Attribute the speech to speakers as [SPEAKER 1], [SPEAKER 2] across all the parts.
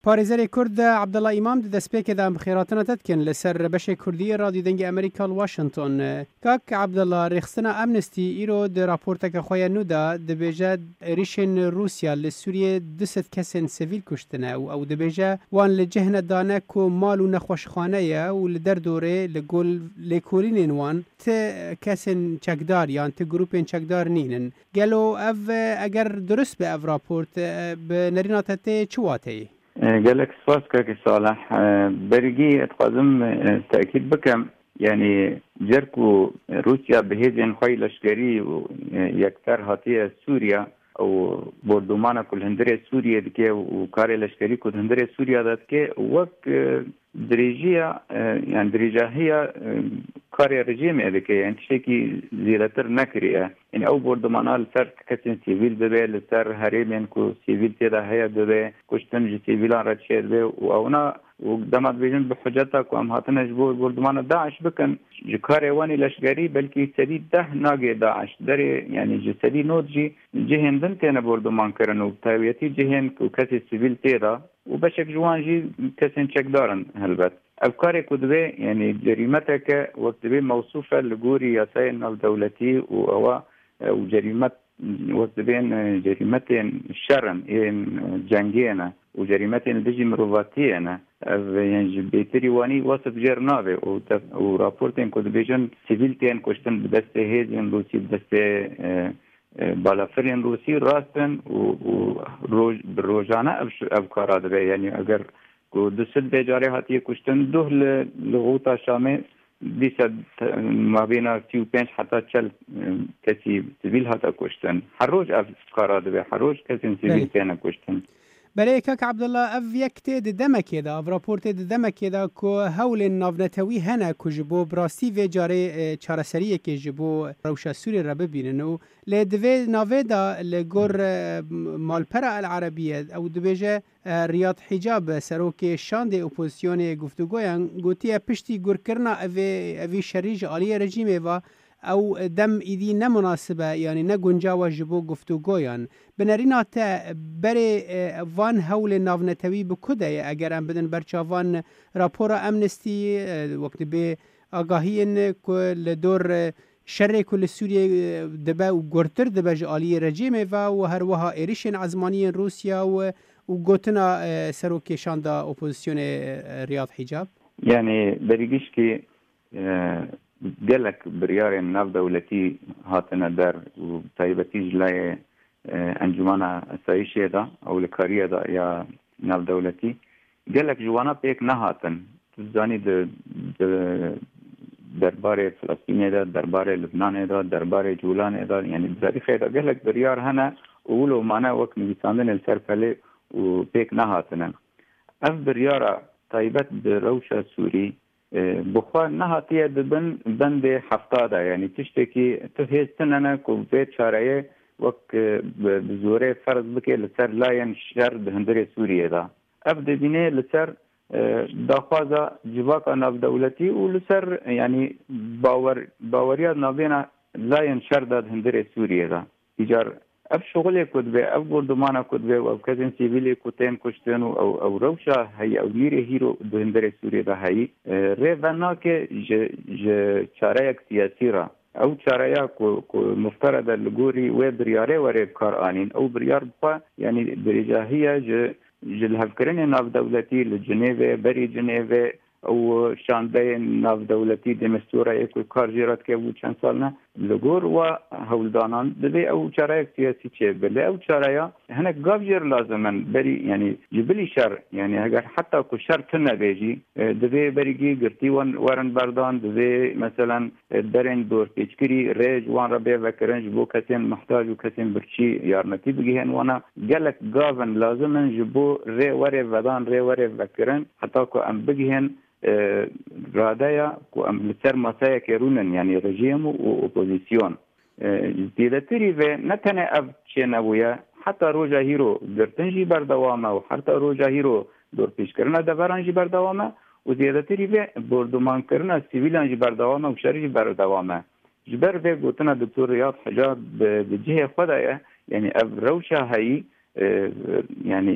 [SPEAKER 1] پارێزەرێ کورد عەبدەڵڵا ئیمام دەستپێکێدا بخێراتنە تەتکن لەسەر بەشێ کوردی رادیۆ دەنگی ئەمریکا واشنگتن. کاک عەبدەڵڵا ڕێخستنە ئەمنستی ئیرۆ دە راپۆرتەکە خۆیان نودا دەبێژە عێریشên رووسیا لە سووریێ 200 کەسên سڤیل کوشتنە و ئەو دەبێژە وان لە جەهنە دانە و ماڵ و نەخۆشخانەیە و لە دەردۆرێ لە گۆل لێکۆلینên wan ti kesên çekdar yan ti grûpên çekdar nînin. Gelo ev eger durist be ev raport bi nerîna te tê çi wateyê؟
[SPEAKER 2] قالك سپاس كاكي صالح برقي اتقازم تأكيد بكم يعني جركو روسيا بهيزن خوي لشكري يكتر هاتية سوريا او بردومانا كل هندرية سوريا دكي وكاري لشكري كل هندرية سوريا دكي وك دريجية يعني دريجة هي كاري رجيم دكي يعني تشيكي زيادتر نكرية يعني او بردومانا لسر كسين سيفيل ببه لسر هريمين كو سيفيل تيدا هيا ببه كشتن جي سيفيلان رتشير ببه واونا وقدامات بيجن بحجتك وامهاتنا جبو بردومانا داعش بكن جكاري واني لشكري بلكي سديد ده ناقي داعش دري يعني جسدي نوت جي جهن دنتين بردومان كرن وبتاويتي جهن كو كسي سيفيل تيدا وبشك جوان جي كسين شكدارن هلبت أفكاري كدبي يعني جريمتك وكدبي موصوفة لجوري ياسين الدولتي وجريمة وكدبين جريمتين شرن جنگينا وجريمتين بيجي مروفاتينا يعني بيتري واني وصف جرنابي ورابورتين كدبيجن سيفيلتين كشتن بدست هيزين روسي بدست بالافرين روسي راستن وروجانا أفكار هذا يعني أجر کو دوسد بیجاره هاتی کشتن دوه لغوطا شامه دیسد مابینا 35 حتی 40 کسی سیویل هاتا کشتن هر روز افکار دبه هر روز کسی سیویل تینا کشتن.
[SPEAKER 1] بله کاک عەبدەڵڵا ev yek tê di demekê da ev raportê di demekê da ku hewlên navnetewî hene ku ji bo birastî vê carê çareseriyekê ji bo rewşa Sûriyê re bibînin û lê divê navê da li gor malpera El Arabiye ew dibêje Riyad Hicab serokê şandê opozîsyonê guftûgoyan gotiye piştî gurkirina evî şerî ji aliyê rejîmê ve ew dem îdî nemunasibe yanî ne guncawa ji bo guftûgoyan. Bi nerîna te berê van hewlê navnetewî bi ku de ye eger em bidin berçavan rapora Amnesty wek dibe agahiyên ku li dor şerê ku li Sûriyê dibe û gurtir dibe ji aliyê rejîmê ve û her wiha êrişên ezmaniyên Rûsya û gotina serokê şanda opozîsyonê Riyad Hicab.
[SPEAKER 2] Yani berîgişkî gelek biryarên navdewletî hatine der û taybetî ji layê encûmena asayişê da ew li kariyê da ya navdewletî gelek ji wana pêk nehatin. Tu zanî di derbarê Filistînê de, derbarê Libnanê de, derbarê Cûlanê de yani zarîxê de gelek biryar hene û wilo mane wek nivîsandinê li ser pelê û pêk nehatine. Ev biryara taybet di rewşa Sûrî بخوا نهاتیه دبن بند هفته ده یعنی تشتکی تو هستنانه کو به چاره وک بزوره فرض بکه لسر لاین شر دهندره سوریه ده اف دبینه لسر داخوازا جواکا ناف دولتی و لسر یعنی باوریات نابینا لاین شر دهندره سوریه ده ایجار اف شغل کدبه اف گردمانه کدبه و اف کزین سیویلی کتین کشتن او روشا هی او نیره هیرو دهندر سوریه ده هی ریوانا که چاره یک سیاسی را او چاره که مفترض لگوری و بریاره و ریب کار آنین او بریار بخوا یعنی بریجاهیه جلهفکرین ناف دولتی لجنیوه بری جنیوه او شانده ناف دولتی دمستوره یک کار جیرات که بود چند سال نه لگور و هولدانان دوی او چاره یک سیاسی چه بله او چاره یا هنک گاف جیر لازمن بری یعنی جبلی شر یعنی اگر حتی که شر تنه بیجی دوی بریگی گرتی ورن بردان دوی مثلا درین دور پیچکری ریج وان را بی وکرنج بو کسین محتاج و کسین برچی یارمتی بگیهن وانا گلک گافن لازمن جبو ری وری ودان ری وری وکرن حتی که ام بگیهن رادایا کو ام لسر مسایا کرونن یعنی رژیم و اپوزیسیون دیدتری و نتنه اف چنویا حتی روجا هیرو درتنجی بردوامه و حتی روجا هیرو دور پیش کرنا دورانجی بردوامه و دیدتری و بردمان کرنا سیویلانجی بردوامه و شریجی بردوامه جبر و گوتنا دکتور ریاض حجاب به جهه خدایه یعنی اف روشا هایی یعنی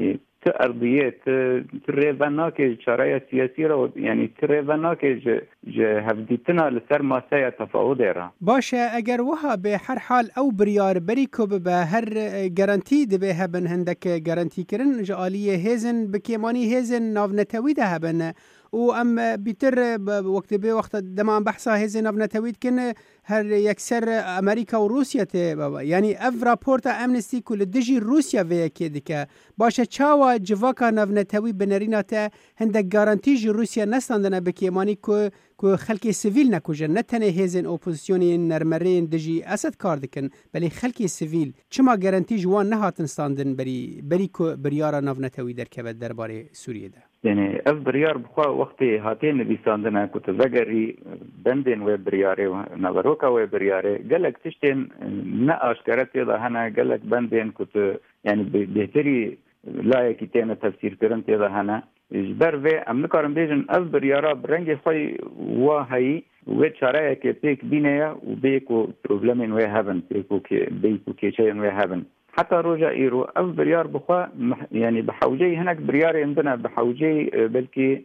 [SPEAKER 2] ارضيه تريفنا كي شرعيه سياسيه يعني تريفنا كي هفديتنا لسر ماسه تفاوض را
[SPEAKER 1] باشه اگر وها به هر حال او بریار بریکو به هر گارانتی ده به هبن هندک گارانتی کرن جالیه هزن بکیمانی هزن ناونتوی ده هبن و ام بیتر وقت به وقت دمان بحثا هزن ناونتوید کن هر یکسر امریکا و روسیه ته بابا یعنی اف راپورت امنستی کل دجی روسیا وی که دیگه باشه چاوا جواکا ناونتوی بنرینا ته هندک گارانتی جو روسیا نستاندنه بکیمانی که خلکی سیویل نکوژن نه تنه هزن اپوزیسیونی نرمرین دجی اسد کار دکن بلی خلکی سیویل چما گارانتی جوان نهاتن ستاندن بری که بریارا ناونتوی در کبد درباره سوریه ده
[SPEAKER 2] يعني اف بريار بخوا وقتي هاتين بيساندنا كنت زغري بندن و برياري نبروكا و برياري قالك تشتين نقاش كرت يدا هنا قالك بندن كنت يعني بهتري لا يكيتين تفسير كرنت يدا هنا جبر و امن كارم بيجن اف بريارا برنج خوي وهي و چاره که پیک بینه و بیکو پروبلمین و هبن بیکو کیچین و هبن حتى روجا إيرو أف بريار بخوا يعني بحوجي هناك بريار عندنا بحوجي بلكي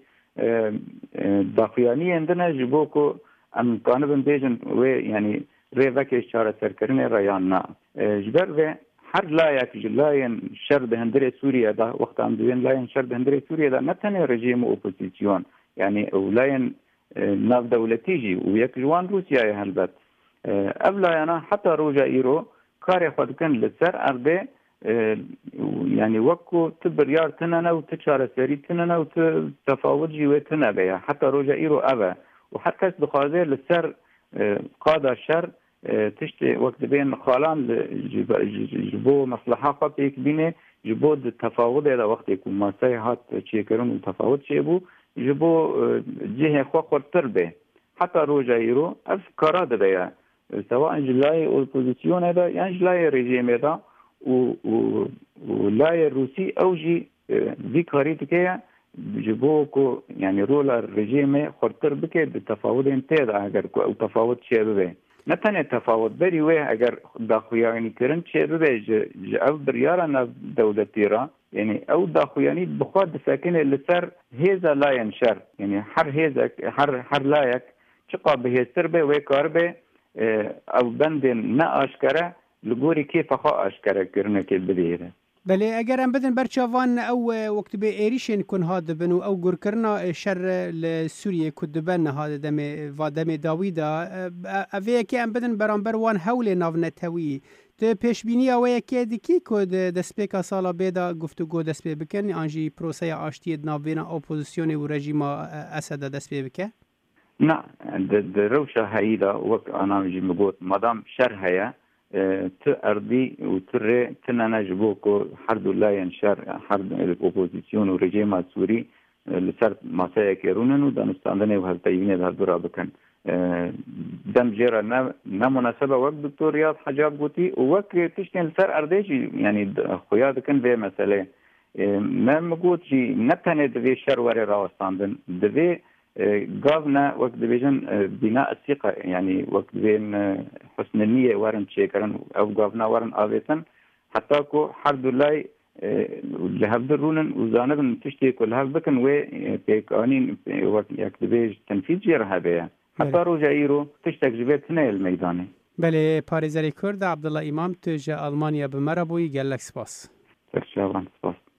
[SPEAKER 2] داخيانية عندنا جبوكو أم قانبن بيجن ويعني ريفاكي إشارة سركرني رياننا جبر و هر لايك جلاين شر بهندري سوريا دا وقت عم دوين لاين شر بهندري سوريا دا نتني رجيم أوبوزيسيون يعني ولاين ناف دولتيجي ويك جوان روسيا هلبت أبلا أنا حتى روجا إيرو کاری خود کن لسر ارده يعني وكو تبريار تننا وتشار سري تننا وتفاوض جوي تنا بها حتى رجع إيرو أبا وحتى بخاطر لسر قادة الشر تشتي وقت بين خالان جبو مصلحة قبيك بينه جبو التفاوض هذا وقت يكون ما سيهات تشيكرون التفاوض شيبو جبو جهة خاطر تربه حتى رجع إيرو أفكار هذا بها سواء جلاي الأوبوزيسيون هذا يعني جلاي الرجيم هذا ولاي الروسي أو جي ذي كاريتكيا جبوكو يعني رولا الرجيم خرطر بكي بالتفاوض انتهى أجر أو تفاوض شيء نتنى تفاوض بري ويه أجر داخوياني كرنت شيء أو بريارنا دولة تيرا يعني أو داخوياني بخواد ساكن اللي صار هذا لا ينشر يعني حر لايك شقا به سربه وكاربه او بندن نه آشکره لگوری کیف خوا آشکره کرنه که بدیره
[SPEAKER 1] بله اگر هم بدن برچاوان او وقت به ایریشن کن هاد بنو او گر کرنا شر لسوریه کد بن هاد دم و دم داویدا اوه که هم بدن برانبر وان حول ناونتوی ته پیش بینی اوه که دیکی کد دسپیکا سالا بیدا گفتگو دسپی بکن آنجی پروسه آشتی ناوین اپوزیسیون و رژیم اسد دسپی بکن
[SPEAKER 2] نه دروشة هيدا وقت أنا بيجي مقول مدام شر هيا تأرضي وترى تنانا جبوكو حرد الله ينشر حرد الأوبوزيسيون ورجيم السوري لسر مسايا كيرونن ودانستاندني وهالتايبين هالدورا بكن دم جيرا نمناسبة وقت دكتور رياض حجاب قوتي ووقت تشتين لسر أرضيجي يعني خويا دكن بي مسألة ما مقول جي نتني دوي شر وري راوستاندن دوي قابنا وقت بيجن بناء الثقة يعني وقت بين حسن النية ورن شكرا أو قابنا ورن آبيتن حتى كو حرد الله لهب درونن وزانبن تشتي كل هاك بكن وبيقانين وقت يكتبيج تنفيذ جيرها بيها حتى روجا إيرو تشتك جبت هنا الميداني
[SPEAKER 1] بله پاريزري كرد عبدالله إمام تجا ألمانيا بمربوي قال لك سپاس
[SPEAKER 2] سپاس